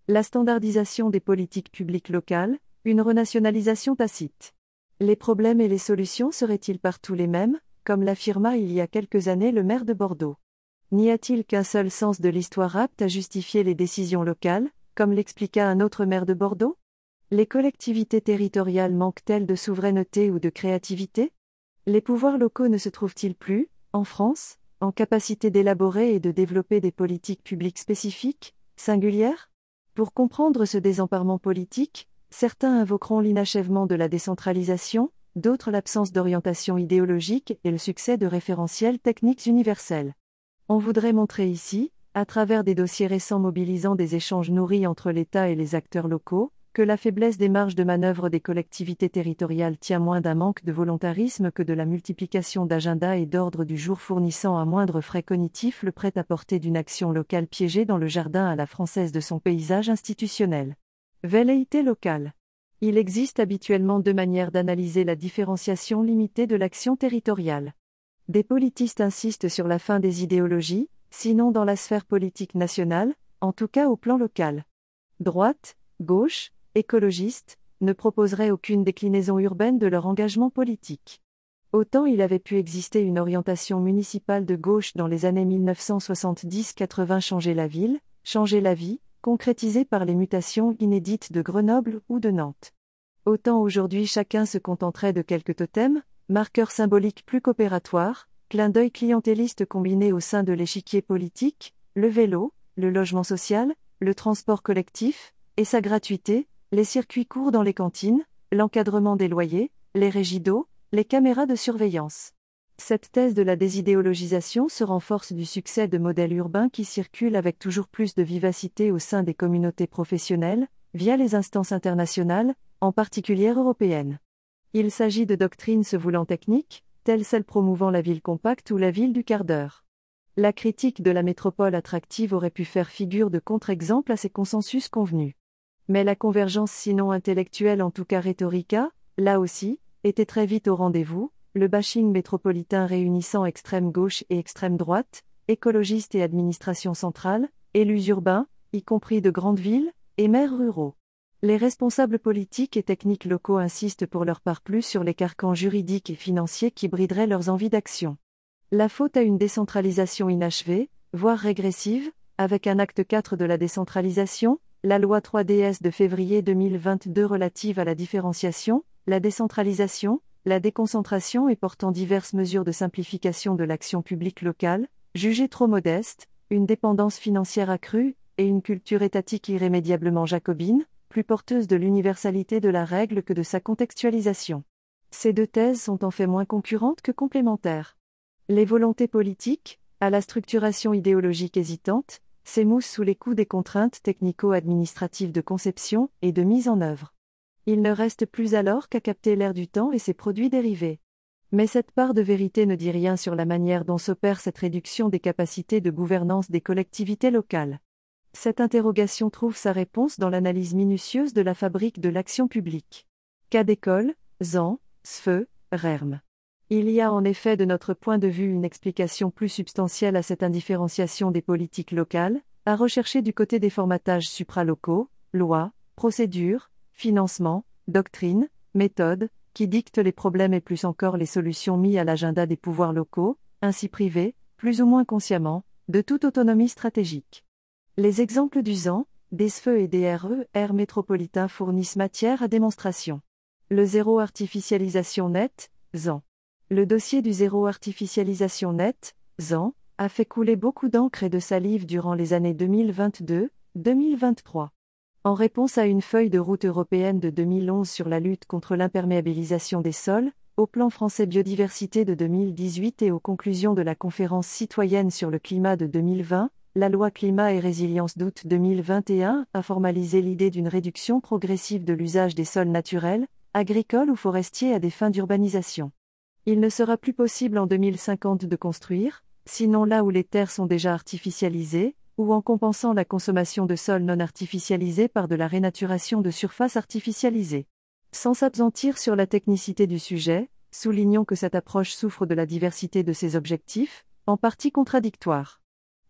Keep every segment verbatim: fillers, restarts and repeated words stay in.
La standardisation des politiques publiques locales, une renationalisation tacite. Les problèmes et les solutions seraient-ils partout les mêmes, comme l'affirma il y a quelques années le maire de Bordeaux? N'y a-t-il qu'un seul sens de l'histoire apte à justifier les décisions locales, comme l'expliqua un autre maire de Bordeaux? Les collectivités territoriales manquent-elles de souveraineté ou de créativité? Les pouvoirs locaux ne se trouvent-ils plus, en France, en capacité d'élaborer et de développer des politiques publiques spécifiques, singulières? Pour comprendre ce désemparement politique, certains invoqueront l'inachèvement de la décentralisation, d'autres l'absence d'orientation idéologique et le succès de référentiels techniques universels. On voudrait montrer ici, à travers des dossiers récents mobilisant des échanges nourris entre l'État et les acteurs locaux, que la faiblesse des marges de manœuvre des collectivités territoriales tient moins d'un manque de volontarisme que de la multiplication d'agendas et d'ordres du jour fournissant à moindre frais cognitifs le prêt-à-porter d'une action locale piégée dans le jardin à la française de son paysage institutionnel. Velléité locale. Il existe habituellement deux manières d'analyser la différenciation limitée de l'action territoriale. Des politistes insistent sur la fin des idéologies, sinon dans la sphère politique nationale, en tout cas au plan local. Droite, gauche, écologistes, ne proposeraient aucune déclinaison urbaine de leur engagement politique. Autant il avait pu exister une orientation municipale de gauche dans les années mille neuf cent soixante-dix quatre-vingts changer la ville, changer la vie, concrétisée par les mutations inédites de Grenoble ou de Nantes. Autant aujourd'hui chacun se contenterait de quelques totems, marqueurs symboliques plus coopératoires, clins d'œil clientélistes combinés au sein de l'échiquier politique, le vélo, le logement social, le transport collectif, et sa gratuité, les circuits courts dans les cantines, l'encadrement des loyers, les régies d'eau, les caméras de surveillance. Cette thèse de la désidéologisation se renforce du succès de modèles urbains qui circulent avec toujours plus de vivacité au sein des communautés professionnelles, via les instances internationales, en particulier européennes. Il s'agit de doctrines se voulant techniques, telles celles promouvant la ville compacte ou la ville du quart d'heure. La critique de la métropole attractive aurait pu faire figure de contre-exemple à ces consensus convenus. Mais la convergence sinon intellectuelle en tout cas rhétorica, là aussi, était très vite au rendez-vous, le bashing métropolitain réunissant extrême gauche et extrême droite, écologistes et administration centrale, élus urbains, y compris de grandes villes, et maires ruraux. Les responsables politiques et techniques locaux insistent pour leur part plus sur les carcans juridiques et financiers qui brideraient leurs envies d'action. La faute à une décentralisation inachevée, voire régressive, avec un acte quatre de la décentralisation, la loi trois D S de février deux mille vingt-deux relative à la différenciation, la décentralisation, la déconcentration et portant diverses mesures de simplification de l'action publique locale, jugée trop modeste, une dépendance financière accrue, et une culture étatique irrémédiablement jacobine, plus porteuse de l'universalité de la règle que de sa contextualisation. Ces deux thèses sont en fait moins concurrentes que complémentaires. Les volontés politiques, à la structuration idéologique hésitante, s'émoussent sous les coups des contraintes technico-administratives de conception et de mise en œuvre. Il ne reste plus alors qu'à capter l'air du temps et ses produits dérivés. Mais cette part de vérité ne dit rien sur la manière dont s'opère cette réduction des capacités de gouvernance des collectivités locales. Cette interrogation trouve sa réponse dans l'analyse minutieuse de la fabrique de l'action publique. Cas d'école, Z A N, S F E, R E R M. Il y a en effet de notre point de vue une explication plus substantielle à cette indifférenciation des politiques locales, à rechercher du côté des formatages supralocaux, lois, procédures, financements, doctrines, méthodes, qui dictent les problèmes et plus encore les solutions mis à l'agenda des pouvoirs locaux, ainsi privés, plus ou moins consciemment, de toute autonomie stratégique. Les exemples du Z A N, des S F E et des R E R métropolitains fournissent matière à démonstration. Le zéro artificialisation nette, Z A N. Le dossier du zéro artificialisation nette, Z A N, a fait couler beaucoup d'encre et de salive durant les années deux mille vingt-deux deux mille vingt-trois. En réponse à une feuille de route européenne de deux mille onze sur la lutte contre l'imperméabilisation des sols, au plan français biodiversité de deux mille dix-huit et aux conclusions de la conférence citoyenne sur le climat de deux mille vingt, la loi climat et résilience d'août deux mille vingt et un a formalisé l'idée d'une réduction progressive de l'usage des sols naturels, agricoles ou forestiers à des fins d'urbanisation. Il ne sera plus possible en deux mille cinquante de construire, sinon là où les terres sont déjà artificialisées, ou en compensant la consommation de sols non artificialisés par de la rénaturation de surfaces artificialisées. Sans s'appesantir sur la technicité du sujet, soulignons que cette approche souffre de la diversité de ses objectifs, en partie contradictoires.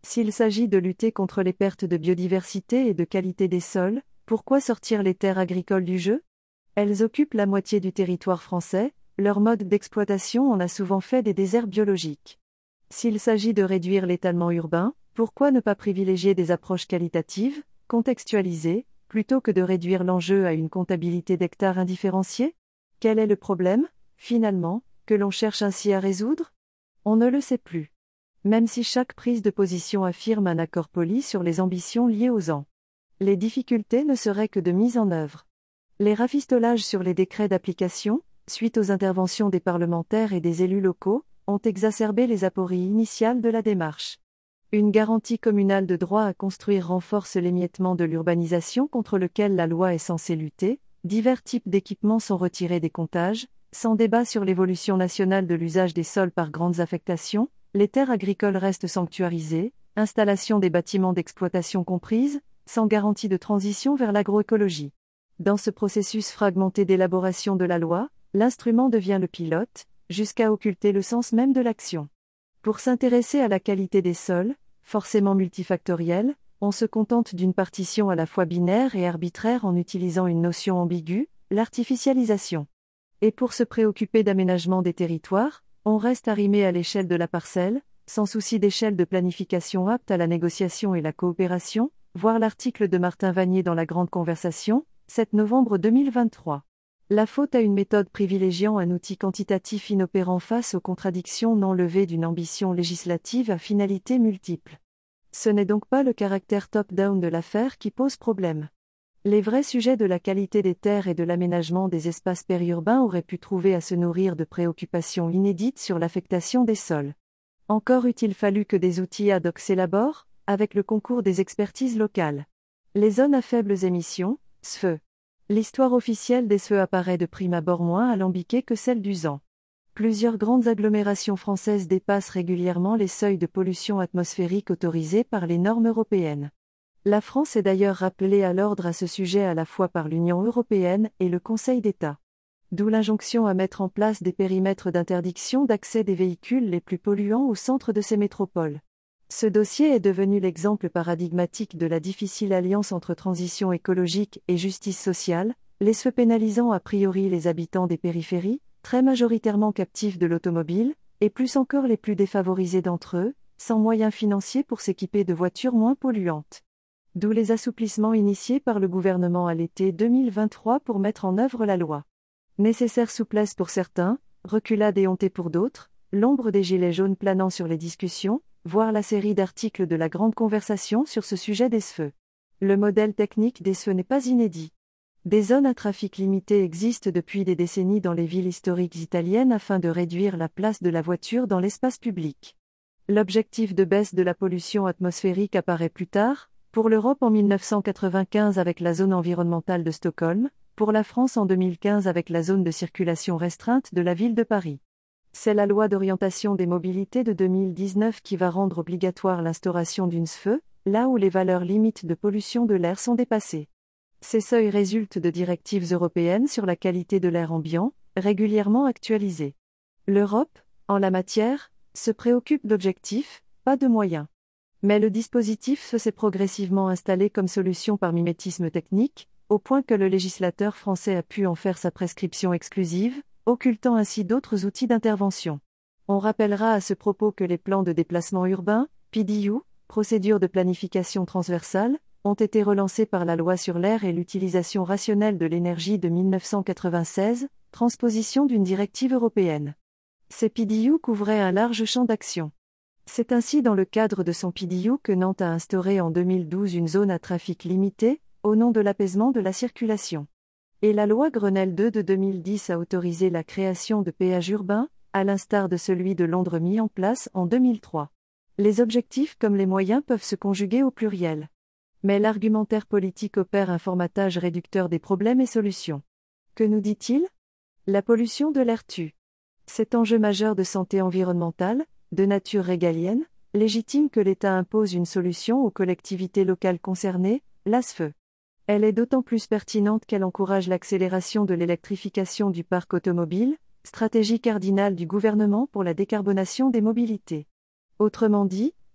S'il s'agit de lutter contre les pertes de biodiversité et de qualité des sols, pourquoi sortir les terres agricoles du jeu? Elles occupent la moitié du territoire français, leur mode d'exploitation en a souvent fait des déserts biologiques. S'il s'agit de réduire l'étalement urbain, pourquoi ne pas privilégier des approches qualitatives, contextualisées, plutôt que de réduire l'enjeu à une comptabilité d'hectares indifférenciés? Quel est le problème, finalement, que l'on cherche ainsi à résoudre? On ne le sait plus. Même si chaque prise de position affirme un accord poli sur les ambitions liées aux ans. Les difficultés ne seraient que de mise en œuvre. Les rafistolages sur les décrets d'application, suite aux interventions des parlementaires et des élus locaux, ont exacerbé les apories initiales de la démarche. Une garantie communale de droit à construire renforce l'émiettement de l'urbanisation contre lequel la loi est censée lutter, divers types d'équipements sont retirés des comptages, sans débat sur l'évolution nationale de l'usage des sols par grandes affectations, les terres agricoles restent sanctuarisées, installation des bâtiments d'exploitation comprises, sans garantie de transition vers l'agroécologie. Dans ce processus fragmenté d'élaboration de la loi, l'instrument devient le pilote, jusqu'à occulter le sens même de l'action. Pour s'intéresser à la qualité des sols, forcément multifactorielle, on se contente d'une partition à la fois binaire et arbitraire en utilisant une notion ambiguë, l'artificialisation. Et pour se préoccuper d'aménagement des territoires, on reste arrimé à l'échelle de la parcelle, sans souci d'échelle de planification apte à la négociation et la coopération, voir l'article de Martin Vanier dans La Grande Conversation, sept novembre deux mille vingt-trois. La faute à une méthode privilégiant un outil quantitatif inopérant face aux contradictions non levées d'une ambition législative à finalité multiple. Ce n'est donc pas le caractère top-down de l'affaire qui pose problème. Les vrais sujets de la qualité des terres et de l'aménagement des espaces périurbains auraient pu trouver à se nourrir de préoccupations inédites sur l'affectation des sols. Encore eût-il fallu que des outils ad hoc s'élaborent, avec le concours des expertises locales. Les zones à faibles émissions, S F E. L'histoire officielle des S F E apparaît de prime abord moins alambiquée que celle du Z A N. Plusieurs grandes agglomérations françaises dépassent régulièrement les seuils de pollution atmosphérique autorisés par les normes européennes. La France est d'ailleurs rappelée à l'ordre à ce sujet à la fois par l'Union européenne et le Conseil d'État. D'où l'injonction à mettre en place des périmètres d'interdiction d'accès des véhicules les plus polluants au centre de ces métropoles. Ce dossier est devenu l'exemple paradigmatique de la difficile alliance entre transition écologique et justice sociale, les S F E pénalisant a priori les habitants des périphéries, très majoritairement captifs de l'automobile, et plus encore les plus défavorisés d'entre eux, sans moyens financiers pour s'équiper de voitures moins polluantes. D'où les assouplissements initiés par le gouvernement à l'été deux mille vingt-trois pour mettre en œuvre la loi. Nécessaire souplesse pour certains, reculade éhontée pour d'autres, l'ombre des gilets jaunes planant sur les discussions, voire la série d'articles de la Grande Conversation sur ce sujet des S F E. Le modèle technique des S F E n'est pas inédit. Des zones à trafic limité existent depuis des décennies dans les villes historiques italiennes afin de réduire la place de la voiture dans l'espace public. L'objectif de baisse de la pollution atmosphérique apparaît plus tard, pour l'Europe en mille neuf cent quatre-vingt-quinze avec la zone environnementale de Stockholm, pour la France en deux mille quinze avec la zone de circulation restreinte de la ville de Paris. C'est la loi d'orientation des mobilités de deux mille dix-neuf qui va rendre obligatoire l'instauration d'une S F E, là où les valeurs limites de pollution de l'air sont dépassées. Ces seuils résultent de directives européennes sur la qualité de l'air ambiant, régulièrement actualisées. L'Europe, en la matière, se préoccupe d'objectifs, pas de moyens. Mais le dispositif s'est progressivement installé comme solution par mimétisme technique, au point que le législateur français a pu en faire sa prescription exclusive, occultant ainsi d'autres outils d'intervention. On rappellera à ce propos que les plans de déplacement urbain, P D U, procédures de planification transversale, ont été relancés par la loi sur l'air et l'utilisation rationnelle de l'énergie de mille neuf cent quatre-vingt-seize, transposition d'une directive européenne. Ces P D U couvraient un large champ d'action. C'est ainsi dans le cadre de son P D U que Nantes a instauré en deux mille douze une zone à trafic limité, au nom de l'apaisement de la circulation. Et la loi Grenelle deux de deux mille dix a autorisé la création de péages urbains, à l'instar de celui de Londres mis en place en deux mille trois. Les objectifs comme les moyens peuvent se conjuguer au pluriel. Mais l'argumentaire politique opère un formatage réducteur des problèmes et solutions. Que nous dit-il ? La pollution de l'air tue. Cet enjeu majeur de santé environnementale, de nature régalienne, légitime que l'État impose une solution aux collectivités locales concernées, la S F E. Elle est d'autant plus pertinente qu'elle encourage l'accélération de l'électrification du parc automobile, stratégie cardinale du gouvernement pour la décarbonation des mobilités. Autrement dit,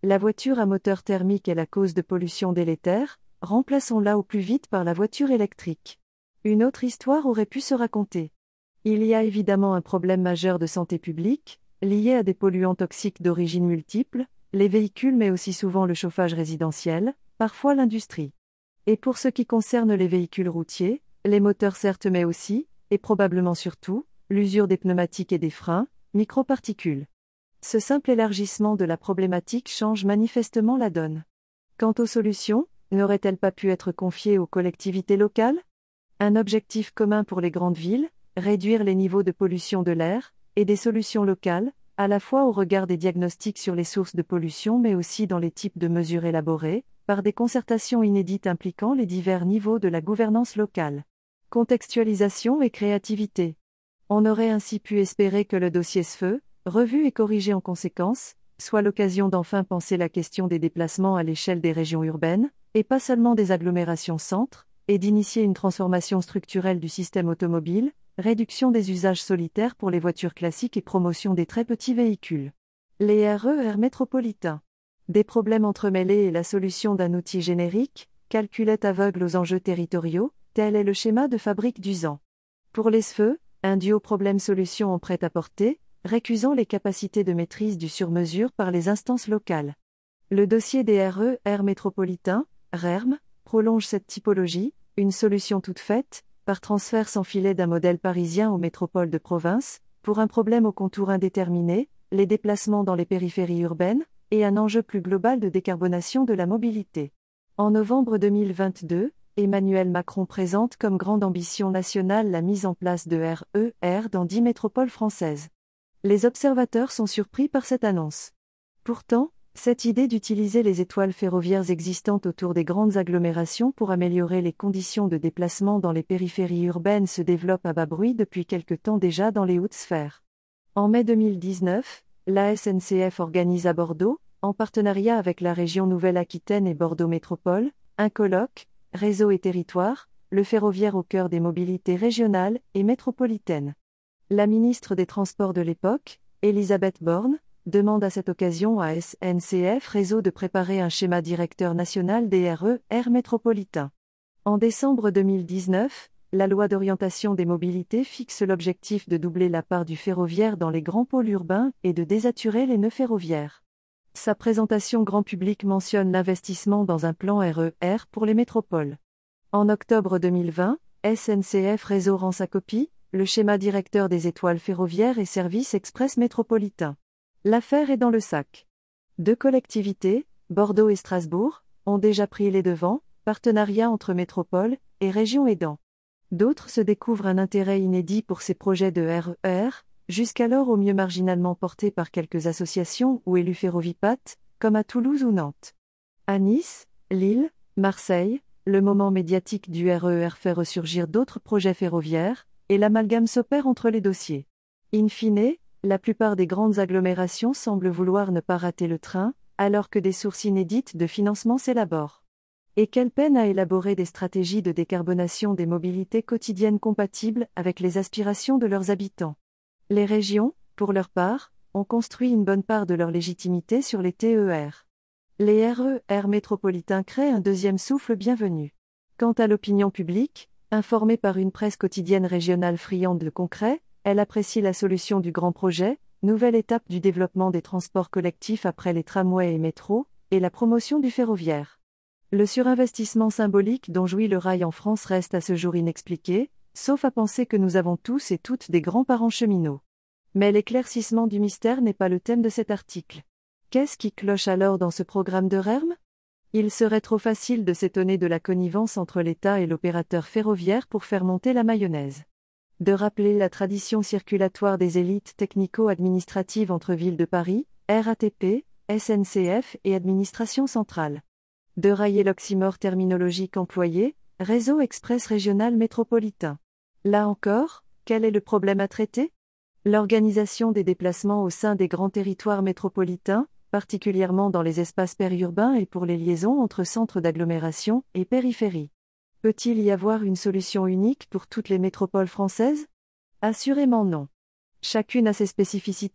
La voiture à moteur thermique est la cause de pollution délétère, remplaçons-la au plus vite par la voiture électrique. Une autre histoire aurait pu se raconter. Il y a évidemment un problème majeur de santé publique, lié à des polluants toxiques d'origine multiple, les véhicules mais aussi souvent le chauffage résidentiel, parfois l'industrie. Et pour ce qui concerne les véhicules routiers, les moteurs certes mais aussi, et probablement surtout, l'usure des pneumatiques et des freins, microparticules. Ce simple élargissement de la problématique change manifestement la donne. Quant aux solutions, n'auraient-elles pas pu être confiées aux collectivités locales ? Un objectif commun pour les grandes villes, réduire les niveaux de pollution de l'air, et des solutions locales, à la fois au regard des diagnostics sur les sources de pollution mais aussi dans les types de mesures élaborées, par des concertations inédites impliquant les divers niveaux de la gouvernance locale. Contextualisation et créativité. On aurait ainsi pu espérer que le dossier S F E, revu et corrigé en conséquence, soit l'occasion d'enfin penser la question des déplacements à l'échelle des régions urbaines, et pas seulement des agglomérations-centres, et d'initier une transformation structurelle du système automobile, réduction des usages solitaires pour les voitures classiques et promotion des très petits véhicules. Les R E R métropolitains. Des problèmes entremêlés et la solution d'un outil générique, calculette aveugle aux enjeux territoriaux, tel est le schéma de fabrique d'U S A N. Pour les S F E, un duo problème-solution en prêt-à-porter, récusant les capacités de maîtrise du sur-mesure par les instances locales. Le dossier des R E R métropolitains, R E R M, prolonge cette typologie, une solution toute faite, par transfert sans filet d'un modèle parisien aux métropoles de province, pour un problème au contour indéterminé, les déplacements dans les périphéries urbaines, et un enjeu plus global de décarbonation de la mobilité. En novembre deux mille vingt-deux, Emmanuel Macron présente comme grande ambition nationale la mise en place de R E R dans dix métropoles françaises. Les observateurs sont surpris par cette annonce. Pourtant, cette idée d'utiliser les étoiles ferroviaires existantes autour des grandes agglomérations pour améliorer les conditions de déplacement dans les périphéries urbaines se développe à bas bruit depuis quelque temps déjà dans les hautes sphères. En mai deux mille dix-neuf, la S N C F organise à Bordeaux, en partenariat avec la région Nouvelle-Aquitaine et Bordeaux Métropole, un colloque, Réseau et territoire, le ferroviaire au cœur des mobilités régionales et métropolitaines. La ministre des Transports de l'époque, Elisabeth Borne, demande à cette occasion à S N C F Réseau de préparer un schéma directeur national des R E R métropolitains. En décembre deux mille dix-neuf, la loi d'orientation des mobilités fixe l'objectif de doubler la part du ferroviaire dans les grands pôles urbains et de désaturer les nœuds ferroviaires. Sa présentation grand public mentionne l'investissement dans un plan R E R pour les métropoles. En octobre deux mille vingt, S N C F Réseau rend sa copie, le schéma directeur des étoiles ferroviaires et services express métropolitains. L'affaire est dans le sac. Deux collectivités, Bordeaux et Strasbourg, ont déjà pris les devants, partenariat entre métropoles et régions aidant. D'autres se découvrent un intérêt inédit pour ces projets de R E R, jusqu'alors au mieux marginalement portés par quelques associations ou élus ferrovipates, comme à Toulouse ou Nantes. À Nice, Lille, Marseille, le moment médiatique du R E R fait ressurgir d'autres projets ferroviaires, et l'amalgame s'opère entre les dossiers. In fine, la plupart des grandes agglomérations semblent vouloir ne pas rater le train, alors que des sources inédites de financement s'élaborent. Et quelle peine à élaborer des stratégies de décarbonation des mobilités quotidiennes compatibles avec les aspirations de leurs habitants. Les régions, pour leur part, ont construit une bonne part de leur légitimité sur les T E R. Les R E R métropolitains créent un deuxième souffle bienvenu. Quant à l'opinion publique, informée par une presse quotidienne régionale friande de concret, elle apprécie la solution du grand projet, nouvelle étape du développement des transports collectifs après les tramways et métros, et la promotion du ferroviaire. Le surinvestissement symbolique dont jouit le rail en France reste à ce jour inexpliqué, sauf à penser que nous avons tous et toutes des grands-parents cheminots. Mais l'éclaircissement du mystère n'est pas le thème de cet article. Qu'est-ce qui cloche alors dans ce programme de R E R M ? Il serait trop facile de s'étonner de la connivence entre l'État et l'opérateur ferroviaire pour faire monter la mayonnaise. De rappeler la tradition circulatoire des élites technico-administratives entre Ville de Paris, R A T P, S N C F et administration centrale. De railler l'oxymore terminologique employé, réseau express régional métropolitain. Là encore, quel est le problème à traiter ? L'organisation des déplacements au sein des grands territoires métropolitains, particulièrement dans les espaces périurbains et pour les liaisons entre centres d'agglomération et périphéries. Peut-il y avoir une solution unique pour toutes les métropoles françaises ? Assurément non. Chacune a ses spécificités,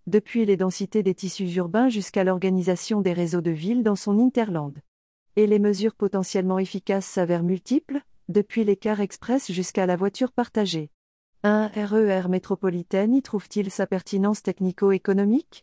depuis les densités des tissus urbains jusqu'à l'organisation des réseaux de villes dans son hinterland. Et les mesures potentiellement efficaces s'avèrent multiples, depuis les cars express jusqu'à la voiture partagée. Un R E R métropolitaine y trouve-t-il sa pertinence technico-économique ?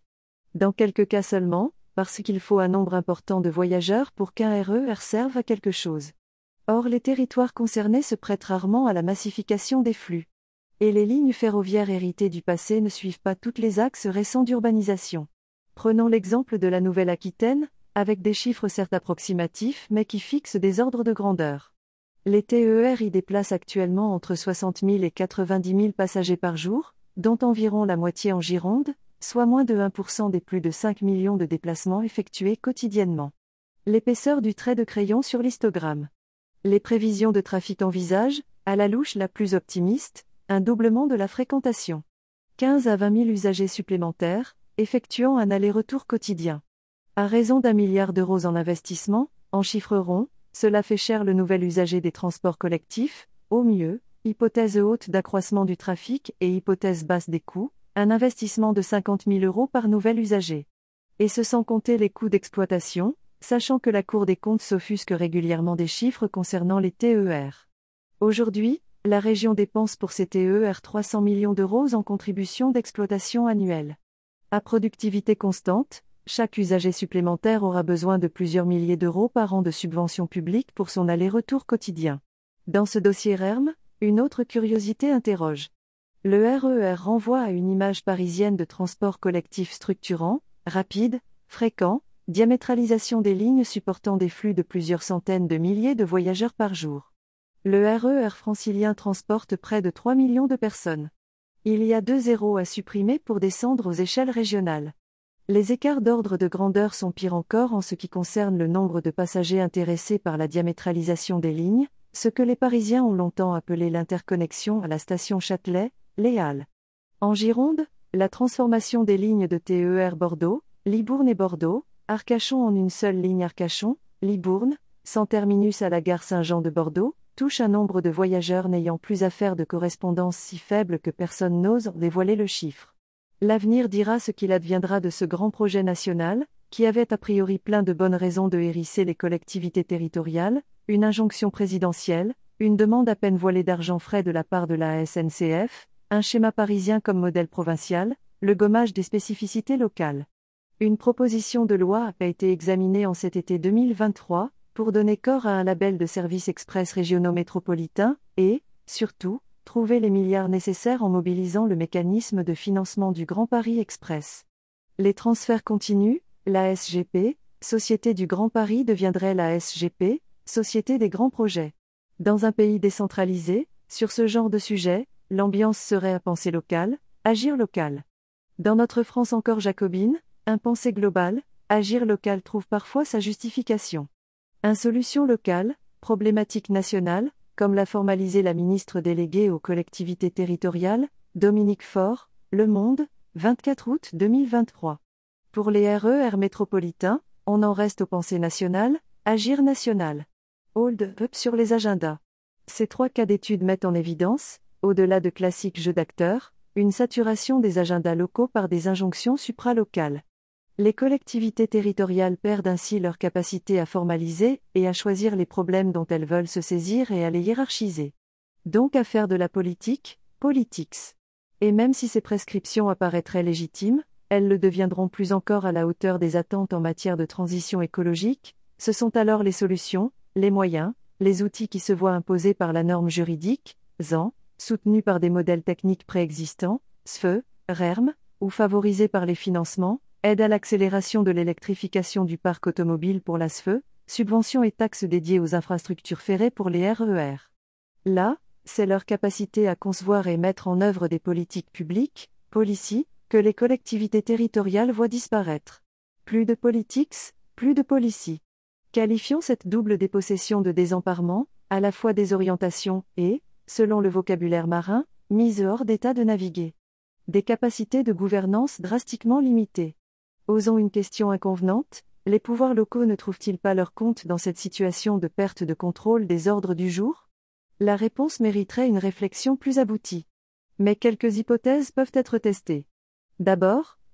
Dans quelques cas seulement, parce qu'il faut un nombre important de voyageurs pour qu'un R E R serve à quelque chose. Or les territoires concernés se prêtent rarement à la massification des flux. Et les lignes ferroviaires héritées du passé ne suivent pas tous les axes récents d'urbanisation. Prenons l'exemple de la Nouvelle-Aquitaine, avec des chiffres certes approximatifs mais qui fixent des ordres de grandeur. Les T E R y déplacent actuellement entre soixante mille et quatre-vingt-dix mille passagers par jour, dont environ la moitié en Gironde, soit moins de un pour cent des plus de cinq millions de déplacements effectués quotidiennement. L'épaisseur du trait de crayon sur l'histogramme. Les prévisions de trafic envisagent, à la louche la plus optimiste, un doublement de la fréquentation. quinze à vingt mille usagers supplémentaires, effectuant un aller-retour quotidien. À raison d'un milliard d'euros en investissement, en chiffres ronds, cela fait cher le nouvel usager des transports collectifs, au mieux, hypothèse haute d'accroissement du trafic et hypothèse basse des coûts, un investissement de cinquante mille euros par nouvel usager. Et ce sans compter les coûts d'exploitation, sachant que la Cour des comptes s'offusque régulièrement des chiffres concernant les T E R. Aujourd'hui, la région dépense pour ces T E R trois cents millions d'euros en contribution d'exploitation annuelle. À productivité constante, chaque usager supplémentaire aura besoin de plusieurs milliers d'euros par an de subventions publiques pour son aller-retour quotidien. Dans ce dossier R E R M, une autre curiosité interroge. Le R E R renvoie à une image parisienne de transport collectif structurant, rapide, fréquent, diamétralisation des lignes supportant des flux de plusieurs centaines de milliers de voyageurs par jour. Le R E R francilien transporte près de trois millions de personnes. Il y a deux zéros à supprimer pour descendre aux échelles régionales. Les écarts d'ordre de grandeur sont pires encore en ce qui concerne le nombre de passagers intéressés par la diamétralisation des lignes, ce que les Parisiens ont longtemps appelé l'interconnexion à la station Châtelet, les Halles. En Gironde, la transformation des lignes de T E R Bordeaux, Libourne et Bordeaux, Arcachon en une seule ligne Arcachon, Libourne, sans terminus à la gare Saint-Jean de Bordeaux, touche un nombre de voyageurs n'ayant plus à faire de correspondance si faible que personne n'ose dévoiler le chiffre. L'avenir dira ce qu'il adviendra de ce grand projet national, qui avait a priori plein de bonnes raisons de hérisser les collectivités territoriales, une injonction présidentielle, une demande à peine voilée d'argent frais de la part de la S N C F, un schéma parisien comme modèle provincial, le gommage des spécificités locales. Une proposition de loi a été examinée en cet été deux mille vingt-trois, pour donner corps à un label de services express régionaux métropolitains, et, surtout, trouver les milliards nécessaires en mobilisant le mécanisme de financement du Grand Paris Express. Les transferts continuent, la S G P, Société du Grand Paris deviendrait la S G P, Société des Grands Projets. Dans un pays décentralisé, sur ce genre de sujet, l'ambiance serait à penser local, agir local. Dans notre France encore jacobine, un penser global, agir local trouve parfois sa justification. Un solution locale, problématique nationale, comme l'a formalisé la ministre déléguée aux collectivités territoriales, Dominique Faure, Le Monde, vingt-quatre août deux mille vingt-trois. Pour les R E R métropolitains, on en reste au penser national, agir national. Hold up sur les agendas. Ces trois cas d'études mettent en évidence, au-delà de classiques jeux d'acteurs, une saturation des agendas locaux par des injonctions supralocales. Les collectivités territoriales perdent ainsi leur capacité à formaliser et à choisir les problèmes dont elles veulent se saisir et à les hiérarchiser. Donc à faire de la politique, politics. Et même si ces prescriptions apparaîtraient légitimes, elles le deviendront plus encore à la hauteur des attentes en matière de transition écologique. Ce sont alors les solutions, les moyens, les outils qui se voient imposés par la norme juridique, Z A N, soutenus par des modèles techniques préexistants, S F E, R E R M, ou favorisés par les financements, aide à l'accélération de l'électrification du parc automobile pour la S F E, subventions et taxes dédiées aux infrastructures ferrées pour les R E R. Là, c'est leur capacité à concevoir et mettre en œuvre des politiques publiques, policy, que les collectivités territoriales voient disparaître. Plus de politics, plus de policy. Qualifions cette double dépossession de désemparement, à la fois désorientation et, selon le vocabulaire marin, mise hors d'état de naviguer. Des capacités de gouvernance drastiquement limitées. Osons une question inconvenante, les pouvoirs locaux ne trouvent-ils pas leur compte dans cette situation de perte de contrôle des ordres du jour ? La réponse mériterait une réflexion plus aboutie. Mais quelques hypothèses peuvent être testées. D'abord,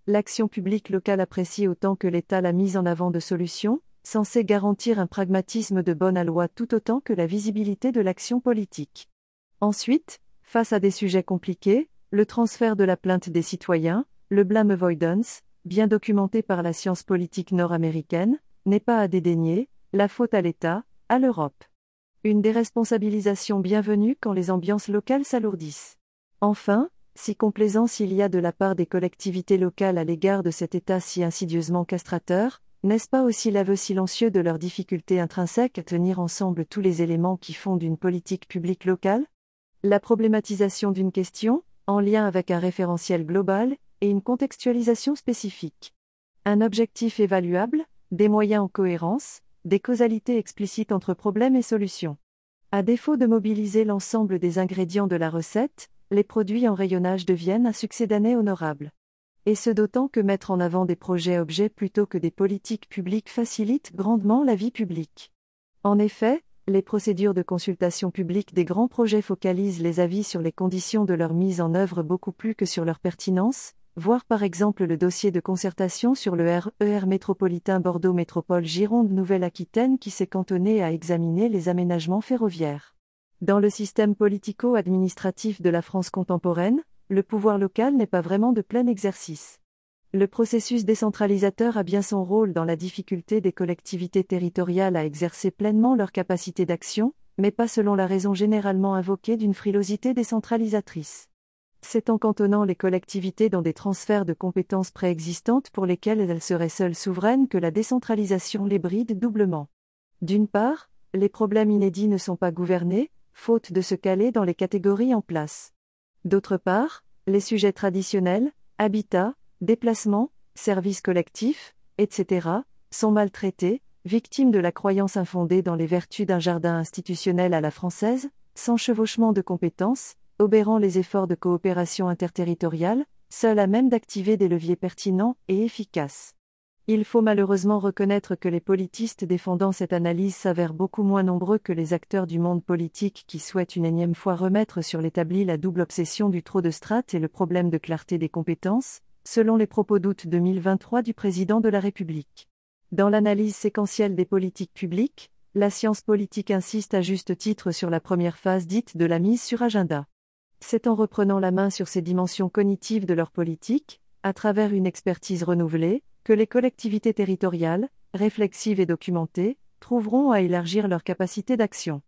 L'action publique locale apprécie autant que l'État la mise en avant de solutions, censées garantir un pragmatisme de bonne loi tout autant que la visibilité de l'action politique. Ensuite, face à des sujets compliqués, le transfert de la plainte des citoyens, le blame avoidance, bien documenté par la science politique nord-américaine, n'est pas à dédaigner, la faute à l'État, à l'Europe. Une déresponsabilisation bienvenue quand les ambiances locales s'alourdissent. Enfin, si complaisance il y a de la part des collectivités locales à l'égard de cet État si insidieusement castrateur, n'est-ce pas aussi l'aveu silencieux de leurs difficultés intrinsèques à tenir ensemble tous les éléments qui fondent une politique publique locale ? La problématisation d'une question, en lien avec un référentiel global, et une contextualisation spécifique. Un objectif évaluable, des moyens en cohérence, des causalités explicites entre problèmes et solutions. À défaut de mobiliser l'ensemble des ingrédients de la recette, les produits en rayonnage deviennent un succédané honorable. Et ce d'autant que mettre en avant des projets-objets plutôt que des politiques publiques facilite grandement la vie publique. En effet, les procédures de consultation publique des grands projets focalisent les avis sur les conditions de leur mise en œuvre beaucoup plus que sur leur pertinence, voir par exemple le dossier de concertation sur le R E R métropolitain Bordeaux Métropole Gironde Nouvelle-Aquitaine qui s'est cantonné à examiner les aménagements ferroviaires. Dans le système politico-administratif de la France contemporaine, le pouvoir local n'est pas vraiment de plein exercice. Le processus décentralisateur a bien son rôle dans la difficulté des collectivités territoriales à exercer pleinement leur capacité d'action, mais pas selon la raison généralement invoquée d'une frilosité décentralisatrice. C'est en cantonnant les collectivités dans des transferts de compétences préexistantes pour lesquelles elles seraient seules souveraines que la décentralisation les bride doublement. D'une part, les problèmes inédits ne sont pas gouvernés, faute de se caler dans les catégories en place. D'autre part, les sujets traditionnels, habitat, déplacement, services collectifs, et cetera, sont maltraités, victimes de la croyance infondée dans les vertus d'un jardin institutionnel à la française, sans chevauchement de compétences, obérant les efforts de coopération interterritoriale, seul à même d'activer des leviers pertinents et efficaces. Il faut malheureusement reconnaître que les politistes défendant cette analyse s'avèrent beaucoup moins nombreux que les acteurs du monde politique qui souhaitent une énième fois remettre sur l'établi la double obsession du trop de strates et le problème de clarté des compétences, selon les propos d'août deux mille vingt-trois du président de la République. Dans l'analyse séquentielle des politiques publiques, la science politique insiste à juste titre sur la première phase dite de la mise sur agenda. C'est en reprenant la main sur ces dimensions cognitives de leur politique, à travers une expertise renouvelée, que les collectivités territoriales, réflexives et documentées, trouveront à élargir leur capacité d'action.